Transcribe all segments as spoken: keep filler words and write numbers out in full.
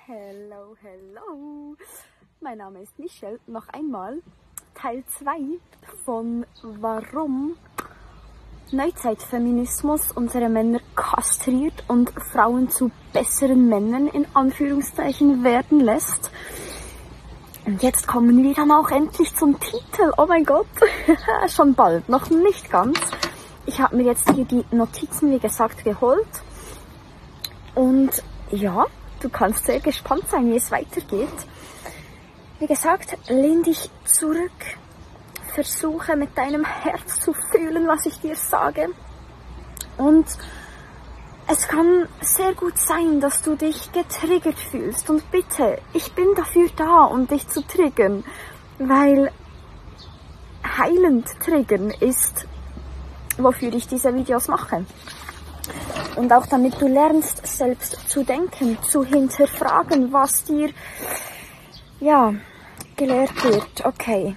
Hello, hello. Mein Name ist Michelle. Noch einmal Teil zwei von warum Neuzeitfeminismus unsere Männer kastriert und Frauen zu besseren Männern in Anführungszeichen werden lässt. Und jetzt kommen wir dann auch endlich zum Titel. Oh mein Gott, schon bald, noch nicht ganz. Ich habe mir jetzt hier die Notizen, wie gesagt, geholt. Und ja, du kannst sehr gespannt sein, wie es weitergeht. Wie gesagt, lehn dich zurück. Versuche mit deinem Herz zu fühlen, was ich dir sage. Und es kann sehr gut sein, dass du dich getriggert fühlst. Und bitte, ich bin dafür da, um dich zu triggern. Weil heilend triggern ist, wofür ich diese Videos mache. Und auch damit du lernst, selbst zu denken, zu hinterfragen, was dir, ja, gelehrt wird. Okay.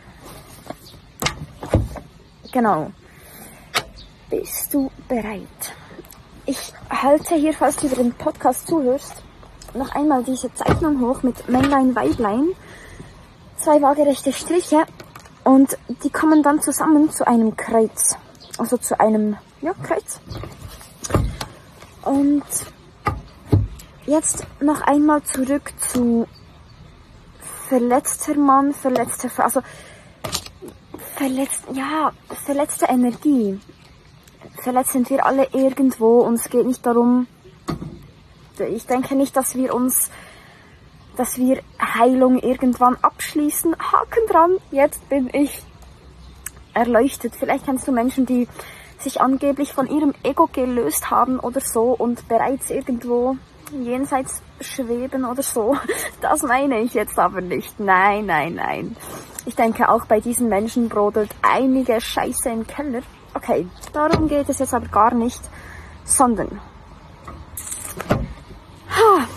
Genau. Bist du bereit? Ich halte hier, falls du über den Podcast zuhörst, noch einmal diese Zeichnung hoch mit Männlein, Weiblein. Zwei waagerechte Striche und die kommen dann zusammen zu einem Kreuz. Also zu einem, ja, Kreuz. Und jetzt noch einmal zurück zu verletzter Mann, verletzter Frau, also verletzt, ja, verletzte Energie. Verletzt sind wir alle irgendwo und es geht nicht darum, ich denke nicht, dass wir uns, dass wir Heilung irgendwann abschließen. Haken dran, jetzt bin ich erleuchtet. Vielleicht kennst du Menschen, die sich angeblich von ihrem Ego gelöst haben oder so und bereits irgendwo jenseits schweben oder so. Das meine ich jetzt aber nicht. Nein, nein, nein. Ich denke, auch bei diesen Menschen brodelt einige Scheiße im Keller. Okay, darum geht es jetzt aber gar nicht, sondern ha,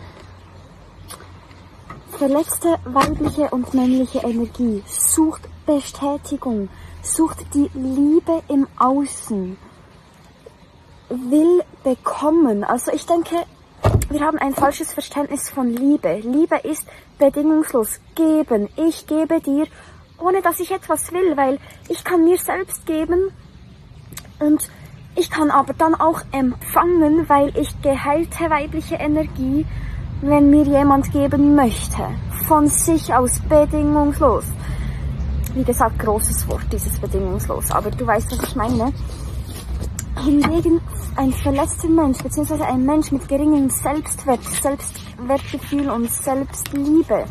verletzte weibliche und männliche Energie sucht Bestätigung, sucht die Liebe im Außen, will bekommen. Also ich denke, wir haben ein falsches Verständnis von Liebe. Liebe ist bedingungslos geben. Ich gebe dir, ohne dass ich etwas will, weil ich kann mir selbst geben und ich kann aber dann auch empfangen, weil ich geheilte weibliche Energie, wenn mir jemand geben möchte, von sich aus bedingungslos. Wie gesagt, großes Wort, dieses bedingungslos, aber du weißt, was ich meine. Hingegen ein verletzter Mensch, beziehungsweise ein Mensch mit geringem Selbstwert, Selbstwertgefühl und Selbstliebe,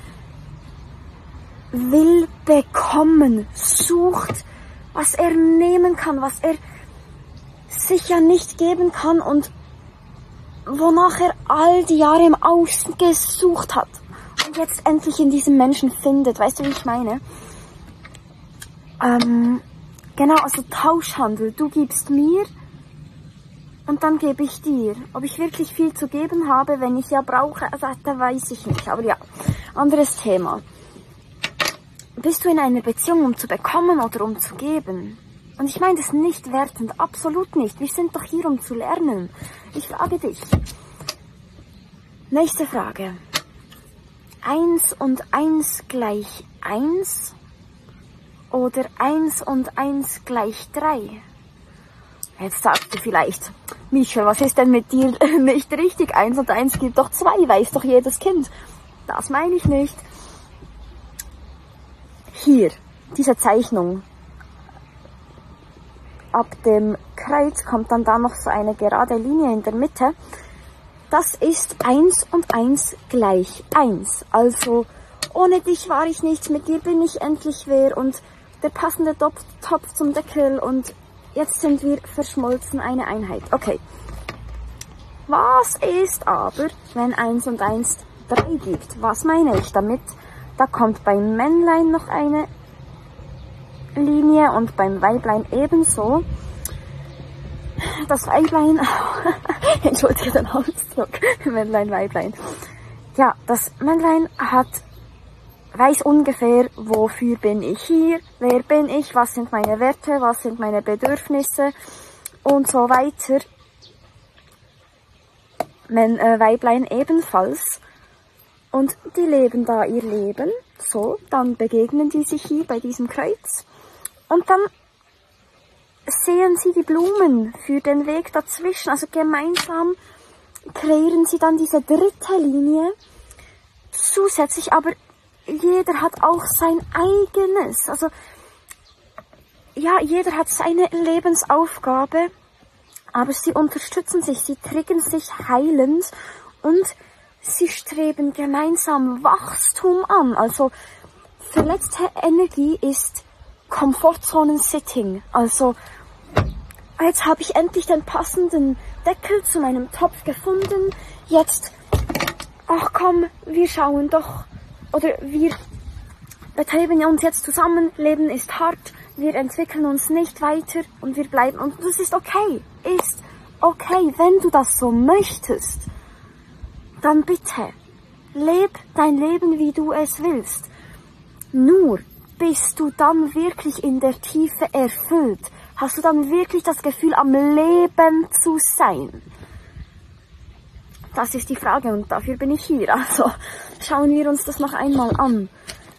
will bekommen, sucht, was er nehmen kann, was er sich ja nicht geben kann und wonach er all die Jahre im Außen gesucht hat und jetzt endlich in diesem Menschen findet. Weißt du, wie ich meine? Ähm, genau, also Tauschhandel. Du gibst mir und dann gebe ich dir. Ob ich wirklich viel zu geben habe, wenn ich ja brauche, also, da weiß ich nicht. Aber ja, anderes Thema. Bist du in einer Beziehung, um zu bekommen oder um zu geben? Und ich meine das nicht wertend, absolut nicht. Wir sind doch hier, um zu lernen. Ich frage dich. Nächste Frage. Eins und eins gleich eins oder eins und eins gleich drei? Jetzt sagst du vielleicht, Michelle, was ist denn mit dir nicht richtig? Eins und eins gibt doch zwei, weiß doch jedes Kind. Das meine ich nicht. Hier, diese Zeichnung. Ab dem Kreuz kommt dann da noch so eine gerade Linie in der Mitte. Das ist eins und eins gleich eins. Also, ohne dich war ich nichts, mit dir bin ich endlich wer und der passende Topf, Topf zum Deckel und jetzt sind wir verschmolzen, eine Einheit. Okay. Was ist aber, wenn eins und eins drei gibt? Was meine ich damit? Da kommt beim Männlein noch eine Linie und beim Weiblein ebenso. Das Weiblein, entschuldige den Ausdruck, Männlein, Weiblein. Ja, das Männlein hat, weiß ungefähr, wofür bin ich hier, wer bin ich, was sind meine Werte, was sind meine Bedürfnisse und so weiter. Männ, äh, Weiblein ebenfalls. Und die leben da ihr Leben, so, dann begegnen die sich hier bei diesem Kreuz und dann sehen sie die Blumen für den Weg dazwischen, also gemeinsam kreieren sie dann diese dritte Linie, zusätzlich aber jeder hat auch sein eigenes, also ja, jeder hat seine Lebensaufgabe, aber sie unterstützen sich, sie triggern sich heilend und sie streben gemeinsam Wachstum an. Also verletzte Energie ist Komfortzonen-Sitting. Also jetzt habe ich endlich den passenden Deckel zu meinem Topf gefunden. Jetzt, ach komm, wir schauen doch, oder wir betreiben uns jetzt zusammen. Leben ist hart, wir entwickeln uns nicht weiter und wir bleiben. Und das ist okay, ist okay, wenn du das so möchtest. Dann bitte, leb dein Leben, wie du es willst. Nur bist du dann wirklich in der Tiefe erfüllt. Hast du dann wirklich das Gefühl, am Leben zu sein? Das ist die Frage und dafür bin ich hier. Also schauen wir uns das noch einmal an.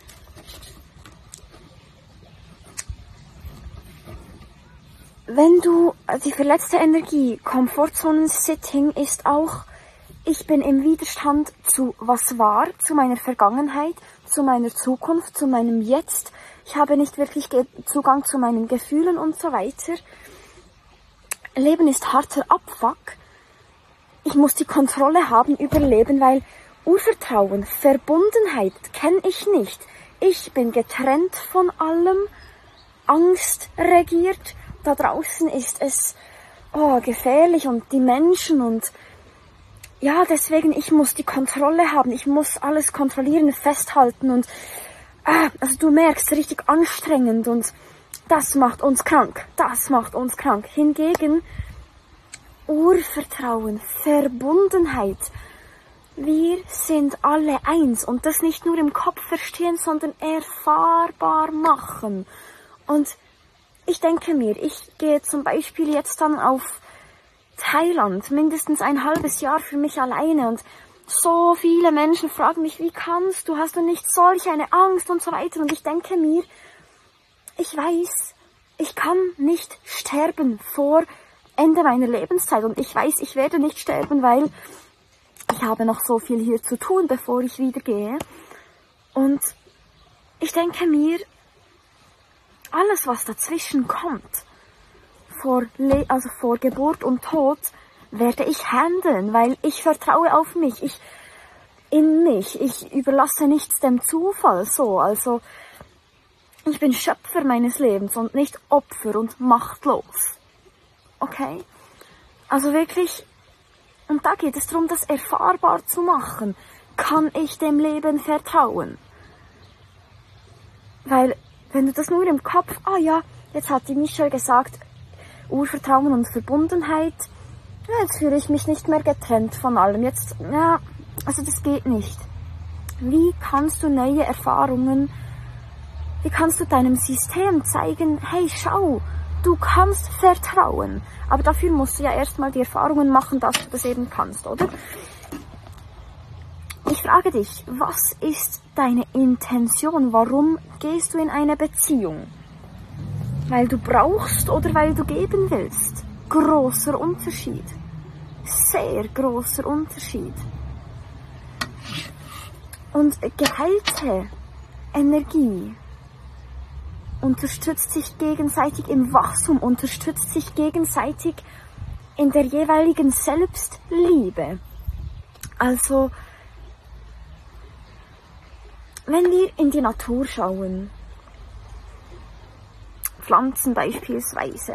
Wenn du, die verletzte Energie, Komfortzonen-Sitting ist auch, ich bin im Widerstand zu was war, zu meiner Vergangenheit, zu meiner Zukunft, zu meinem Jetzt. Ich habe nicht wirklich Zugang zu meinen Gefühlen und so weiter. Leben ist harter Abfuck. Ich muss die Kontrolle haben über Leben, weil Urvertrauen, Verbundenheit kenne ich nicht. Ich bin getrennt von allem, Angst regiert. Da draußen ist es oh, gefährlich und die Menschen und ja, deswegen, ich muss die Kontrolle haben, ich muss alles kontrollieren, festhalten und, ah, also du merkst, richtig anstrengend und das macht uns krank, das macht uns krank. Hingegen, Urvertrauen, Verbundenheit, wir sind alle eins und das nicht nur im Kopf verstehen, sondern erfahrbar machen. Und ich denke mir, ich gehe zum Beispiel jetzt dann auf Thailand, mindestens ein halbes Jahr für mich alleine und so viele Menschen fragen mich, wie kannst du, hast du nicht solch eine Angst und so weiter und ich denke mir, ich weiß, ich kann nicht sterben vor Ende meiner Lebenszeit und ich weiß, ich werde nicht sterben, weil ich habe noch so viel hier zu tun, bevor ich wieder gehe und ich denke mir, alles was dazwischen kommt, Vor, Le also vor Geburt und Tod werde ich handeln, weil ich vertraue auf mich, ich in mich, ich überlasse nichts dem Zufall so, also ich bin Schöpfer meines Lebens und nicht Opfer und machtlos, okay? Also wirklich, und da geht es darum, das erfahrbar zu machen, kann ich dem Leben vertrauen? Weil, wenn du das nur im Kopf, ah ja, jetzt hat die Michelle gesagt, Urvertrauen und Verbundenheit, ja, jetzt fühle ich mich nicht mehr getrennt von allem. Jetzt, ja, also das geht nicht. Wie kannst du neue Erfahrungen, wie kannst du deinem System zeigen, hey, schau, du kannst vertrauen. Aber dafür musst du ja erstmal die Erfahrungen machen, dass du das eben kannst, oder? Ich frage dich, was ist deine Intention? Warum gehst du in eine Beziehung? Weil du brauchst oder weil du geben willst. Großer Unterschied. Sehr großer Unterschied. Und geheilte Energie unterstützt sich gegenseitig im Wachstum, unterstützt sich gegenseitig in der jeweiligen Selbstliebe. Also, wenn wir in die Natur schauen, Pflanzen beispielsweise.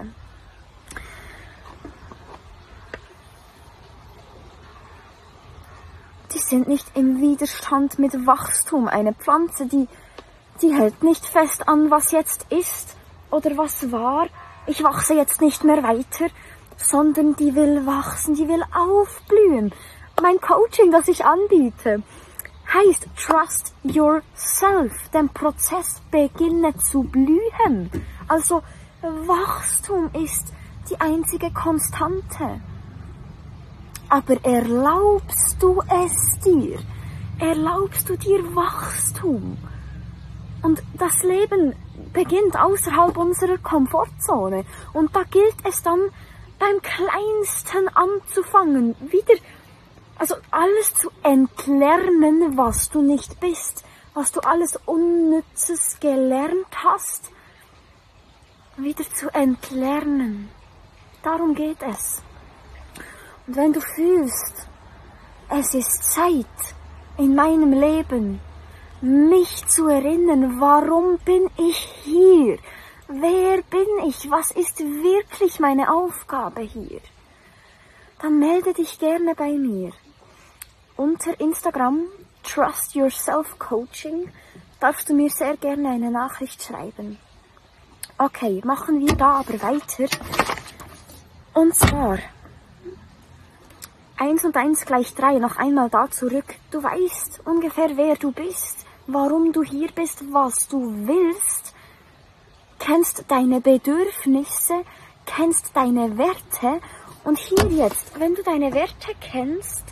Die sind nicht im Widerstand mit Wachstum. Eine Pflanze, die, die hält nicht fest an, was jetzt ist oder was war. Ich wachse jetzt nicht mehr weiter, sondern die will wachsen, die will aufblühen. Mein Coaching, das ich anbiete, heißt Trust Yourself. Den Prozess beginne zu blühen. Also Wachstum ist die einzige Konstante. Aber erlaubst du es dir? erlaubst du dir Wachstum. Und das Leben beginnt außerhalb unserer Komfortzone. Und da gilt es dann, beim Kleinsten anzufangen. Wieder, also alles zu entlernen, was du nicht bist. Was du alles Unnützes gelernt hast. Wieder zu entlernen. Darum geht es. Und wenn du fühlst, es ist Zeit in meinem Leben, mich zu erinnern, warum bin ich hier? Wer bin ich? Was ist wirklich meine Aufgabe hier? Dann melde dich gerne bei mir. Unter Instagram, Trust Yourself Coaching, darfst du mir sehr gerne eine Nachricht schreiben. Okay, machen wir da aber weiter. Und zwar, eins und eins gleich drei, noch einmal da zurück. Du weißt ungefähr, wer du bist, warum du hier bist, was du willst, kennst deine Bedürfnisse, kennst deine Werte. Und hier jetzt, wenn du deine Werte kennst,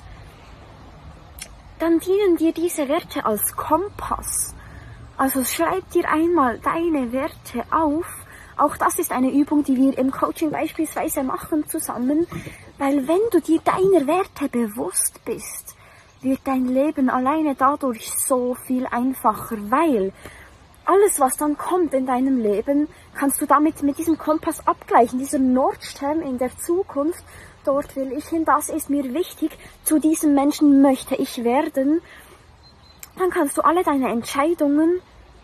dann dienen dir diese Werte als Kompass. Also schreib dir einmal deine Werte auf. Auch das ist eine Übung, die wir im Coaching beispielsweise machen zusammen. Weil wenn du dir deiner Werte bewusst bist, wird dein Leben alleine dadurch so viel einfacher. Weil alles, was dann kommt in deinem Leben, kannst du damit mit diesem Kompass abgleichen. Dieser Nordstern in der Zukunft, dort will ich hin, das ist mir wichtig, zu diesem Menschen möchte ich werden. Dann kannst du alle deine Entscheidungen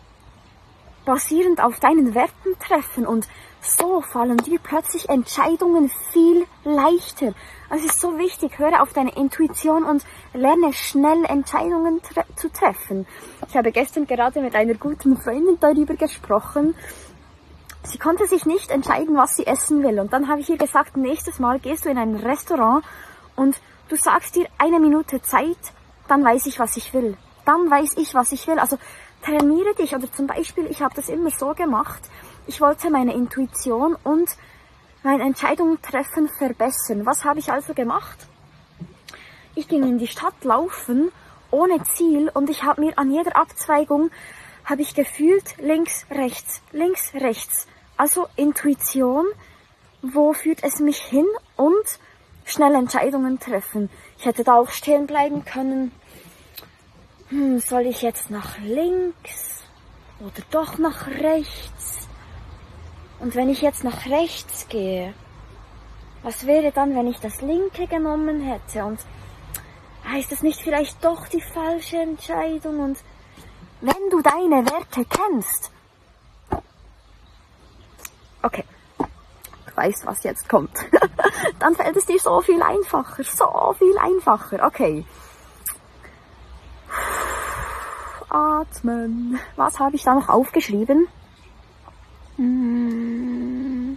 basierend auf deinen Werten treffen und so fallen dir plötzlich Entscheidungen viel leichter. Also es ist so wichtig, höre auf deine Intuition und lerne schnell Entscheidungen tre- zu treffen. Ich habe gestern gerade mit einer guten Freundin darüber gesprochen. Sie konnte sich nicht entscheiden, was sie essen will. Und dann habe ich ihr gesagt, nächstes Mal gehst du in ein Restaurant und du sagst dir eine Minute Zeit, dann weiß ich, was ich will. Dann weiß ich, was ich will. Also trainiere dich. Oder zum Beispiel, ich habe das immer so gemacht, ich wollte meine Intuition und mein Entscheidungen treffen verbessern. Was habe ich also gemacht? Ich ging in die Stadt laufen, ohne Ziel, und ich habe mir an jeder Abzweigung, habe ich gefühlt, links, rechts, links, rechts. Also Intuition, wo führt es mich hin, und schnell Entscheidungen treffen. Ich hätte da auch stehen bleiben können. Hm, soll ich jetzt nach links oder doch nach rechts? Und wenn ich jetzt nach rechts gehe, was wäre dann, wenn ich das linke genommen hätte? Und heißt das nicht vielleicht doch die falsche Entscheidung? Und wenn du deine Werte kennst, okay, du weißt, was jetzt kommt, dann fällt es dir so viel einfacher, so viel einfacher. Okay. Atmen. Was habe ich da noch aufgeschrieben? Hm.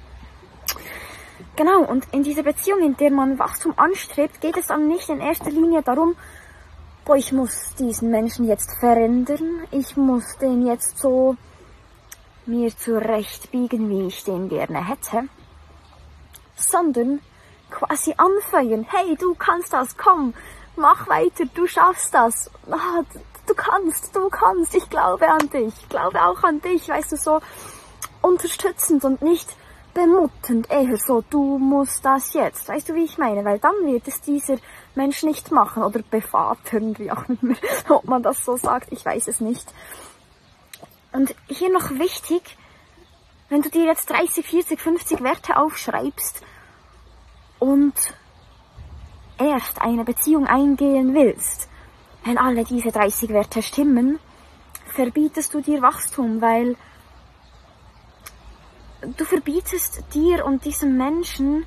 Genau, und in dieser Beziehung, in der man Wachstum anstrebt, geht es dann nicht in erster Linie darum, boah, ich muss diesen Menschen jetzt verändern, ich muss den jetzt so mir zurechtbiegen, wie ich den gerne hätte, sondern quasi anfeuern. Hey, du kannst das, komm, mach weiter, du schaffst das. Ah, du kannst, du kannst, ich glaube an dich, ich glaube auch an dich, weißt du, so unterstützend und nicht bemuttend, eher so, du musst das jetzt, weißt du, wie ich meine, weil dann wird es dieser Mensch nicht machen oder bevatern, wie auch immer, ob man das so sagt, ich weiß es nicht. Und hier noch wichtig, wenn du dir jetzt dreißig, vierzig, fünfzig Werte aufschreibst und erst eine Beziehung eingehen willst, wenn alle diese dreißig Werte stimmen, verbietest du dir Wachstum, weil du verbietest dir und diesem Menschen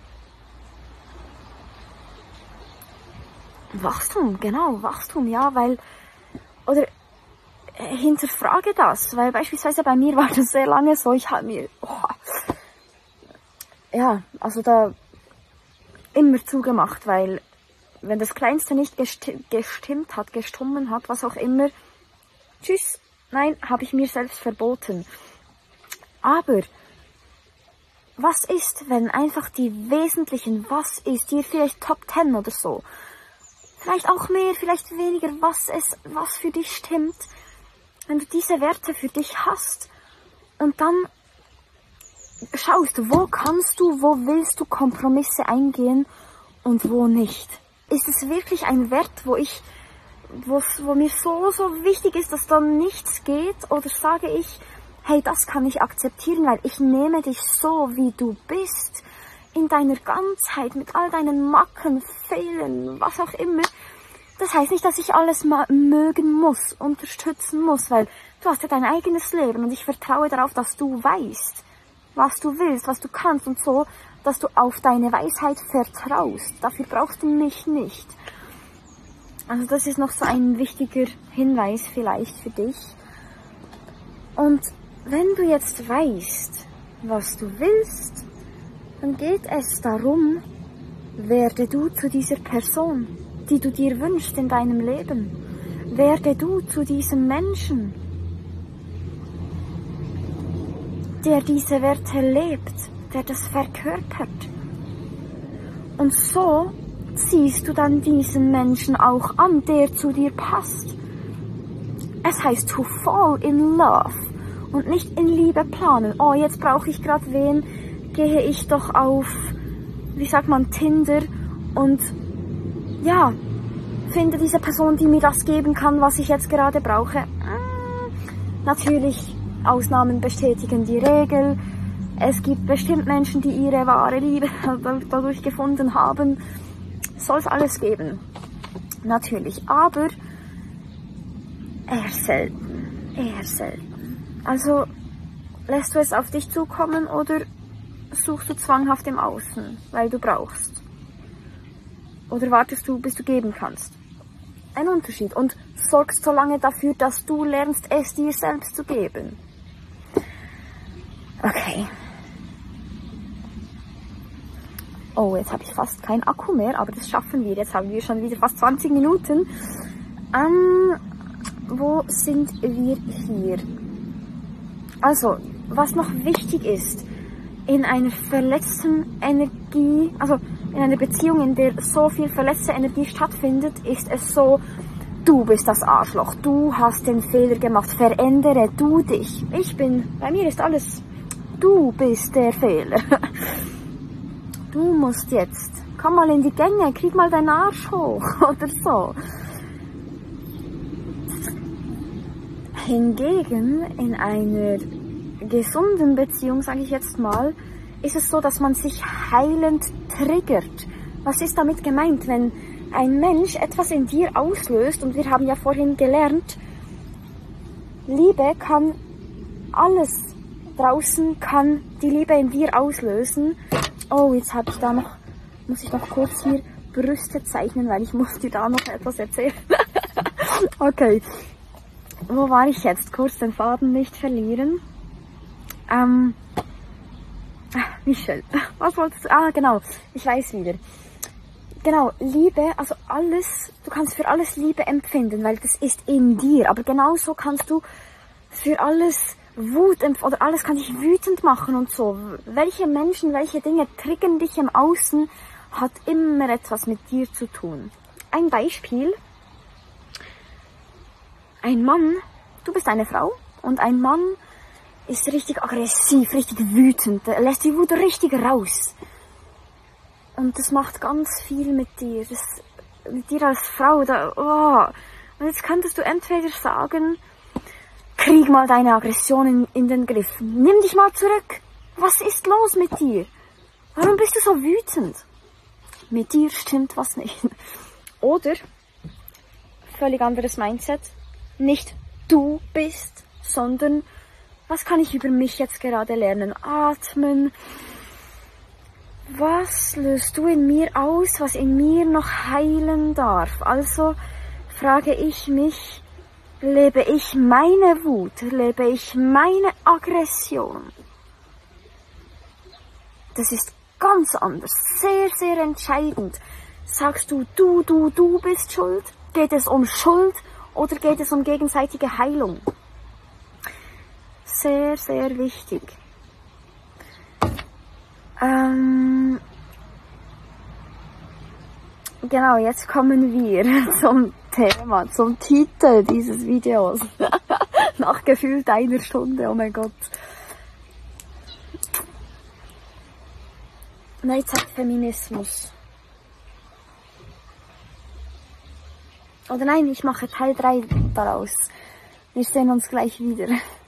Wachstum, genau, Wachstum, ja, weil, oder äh, hinterfrage das, weil beispielsweise bei mir war das sehr lange so, ich habe mir, oh, ja, also da immer zugemacht, weil wenn das Kleinste nicht gesti- gestimmt hat, gestummen hat, was auch immer, tschüss, nein, habe ich mir selbst verboten. Aber was ist, wenn einfach die wesentlichen, was ist, dir vielleicht Top zehn oder so, vielleicht auch mehr, vielleicht weniger, was es, was für dich stimmt. Wenn du diese Werte für dich hast und dann schaust, wo kannst du, wo willst du Kompromisse eingehen und wo nicht. Ist es wirklich ein Wert, wo ich, wo, wo mir so, so wichtig ist, dass da nichts geht, oder sage ich, hey, das kann ich akzeptieren, weil ich nehme dich so, wie du bist, in deiner Ganzheit, mit all deinen Macken, Fehlern, was auch immer. Das heißt nicht, dass ich alles mögen muss, unterstützen muss, weil du hast ja dein eigenes Leben und ich vertraue darauf, dass du weißt, was du willst, was du kannst und so, dass du auf deine Weisheit vertraust. Dafür brauchst du mich nicht. Also das ist noch so ein wichtiger Hinweis vielleicht für dich. Und wenn du jetzt weißt, was du willst, dann geht es darum, werde du zu dieser Person, die du dir wünschst in deinem Leben. Werde du zu diesem Menschen, der diese Werte lebt, der das verkörpert. Und so ziehst du dann diesen Menschen auch an, der zu dir passt. Es heißt to fall in love und nicht in Liebe planen. Oh, jetzt brauche ich gerade wen, gehe ich doch auf, wie sagt man, Tinder und ja, finde diese Person, die mir das geben kann, was ich jetzt gerade brauche. Natürlich, Ausnahmen bestätigen die Regel. Es gibt bestimmt Menschen, die ihre wahre Liebe dadurch gefunden haben. Soll es alles geben. Natürlich, aber eher selten. Eher selten. Also, lässt du es auf dich zukommen oder suchst du zwanghaft im Außen, weil du brauchst? Oder wartest du, bis du geben kannst? Ein Unterschied. Und sorgst so lange dafür, dass du lernst, es dir selbst zu geben. Okay. Oh, jetzt habe ich fast keinen Akku mehr, aber das schaffen wir. Jetzt haben wir schon wieder fast zwanzig Minuten. Ähm, wo sind wir hier? Also, was noch wichtig ist, in einer verletzten Energie, also in einer Beziehung, in der so viel verletzte Energie stattfindet, ist es so, du bist das Arschloch, du hast den Fehler gemacht, verändere du dich. Ich bin, bei mir ist alles, du bist der Fehler. Du musst jetzt, komm mal in die Gänge, krieg mal deinen Arsch hoch oder so. Hingegen in einer gesunden Beziehung, sage ich jetzt mal, ist es so, dass man sich heilend triggert. Was ist damit gemeint, wenn ein Mensch etwas in dir auslöst, und wir haben ja vorhin gelernt, Liebe kann alles draußen, kann die Liebe in dir auslösen. Oh, jetzt habe ich da noch, muss ich noch kurz hier Brüste zeichnen, weil ich muss dir da noch etwas erzählen. Okay, wo war ich jetzt? Kurz den Faden nicht verlieren. Ähm, Michelle, was wolltest du? Ah, genau, ich weiß wieder. Genau, Liebe, also alles, du kannst für alles Liebe empfinden, weil das ist in dir. Aber genauso kannst du für alles Wut empfinden, oder alles kann dich wütend machen und so. Welche Menschen, welche Dinge triggern dich im Außen, hat immer etwas mit dir zu tun. Ein Beispiel. Ein Mann, du bist eine Frau, und ein Mann ist richtig aggressiv, richtig wütend, er lässt die Wut richtig raus. Und das macht ganz viel mit dir, das, mit dir als Frau. Da, oh. Und jetzt könntest du entweder sagen, krieg mal deine Aggression in, in den Griff, nimm dich mal zurück. Was ist los mit dir? Warum bist du so wütend? Mit dir stimmt was nicht. Oder, völlig anderes Mindset, nicht du bist, sondern was kann ich über mich jetzt gerade lernen? Atmen. Was löst du in mir aus, was in mir noch heilen darf? Also frage ich mich, lebe ich meine Wut, lebe ich meine Aggression? Das ist ganz anders, sehr, sehr entscheidend. Sagst du, du, du, du bist schuld? Geht es um Schuld oder geht es um gegenseitige Heilung? Sehr, sehr wichtig. Ähm, Genau, jetzt kommen wir zum Thema, zum Titel dieses Videos. Nach gefühlt einer Stunde, oh mein Gott. Neuzeit-Feminismus. Oder nein, ich mache Teil drei daraus. Wir sehen uns gleich wieder.